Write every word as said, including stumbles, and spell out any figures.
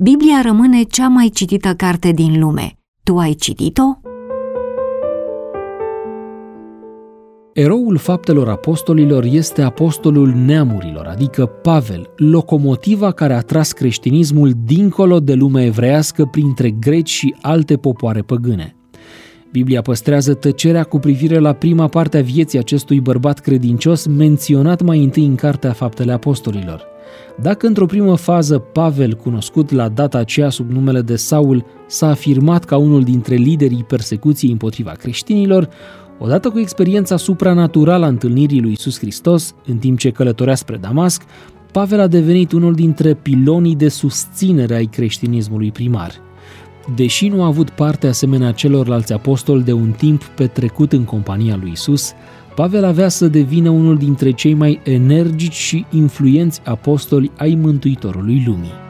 Biblia rămâne cea mai citită carte din lume. Tu ai citit-o? Eroul faptelor apostolilor este apostolul neamurilor, adică Pavel, locomotiva care a tras creștinismul dincolo de lumea evreiască printre greci și alte popoare păgâne. Biblia păstrează tăcerea cu privire la prima parte a vieții acestui bărbat credincios menționat mai întâi în Cartea Faptele Apostolilor. Dacă într-o primă fază Pavel, cunoscut la data aceea sub numele de Saul, s-a afirmat ca unul dintre liderii persecuției împotriva creștinilor, odată cu experiența supranaturală a întâlnirii lui Iisus Hristos, în timp ce călătorea spre Damasc, Pavel a devenit unul dintre pilonii de susținere ai creștinismului primar. Deși nu a avut parte asemenea celorlalți apostoli de un timp petrecut în compania lui Iisus, Pavel avea să devină unul dintre cei mai energici și influenți apostoli ai Mântuitorului lumii.